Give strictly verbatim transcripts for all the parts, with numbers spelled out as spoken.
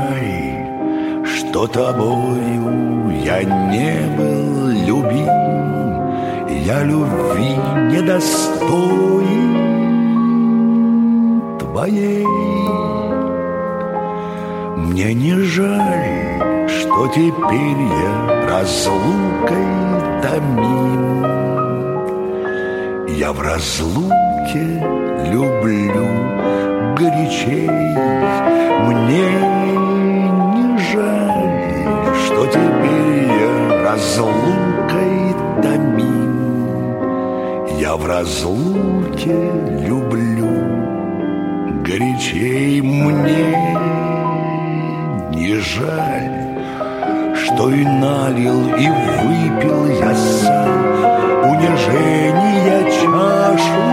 жаль, что тобою я не был любим, я любви недостоин твоей. Мне не жаль, что теперь я разлукой томим. Я в разлуке люблю горячей. Мне не жаль, что теперь я разлукой томим. Я в разлуке люблю горячей. Мне не жаль, что и налил, и выпил я сам унижения чашу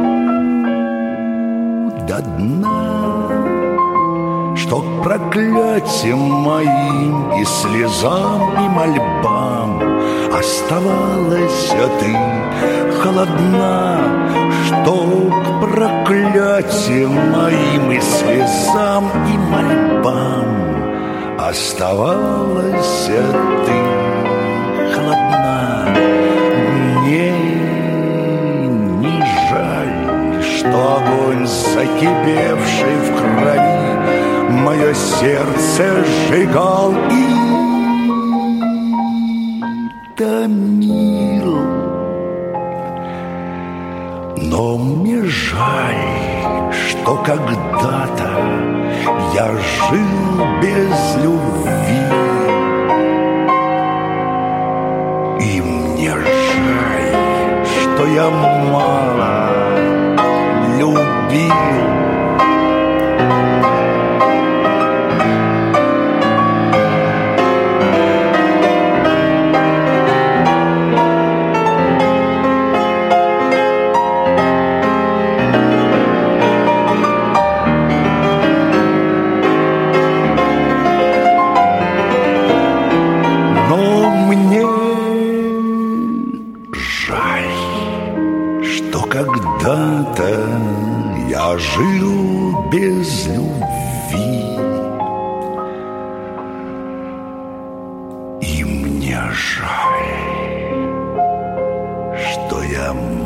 до дна, что к проклятиям моим и слезам, и мольбам оставалась ты холодна, что к проклятиям моим и слезам, и мольбам оставалась ты холодна. Мне не жаль, что огонь, закипевший в крови, мое сердце сжигал и томил. Но мне жаль, что когда-то я жил без любви, и мне жаль, что я мало любил. Когда-то я жил без любви, и мне жаль, что я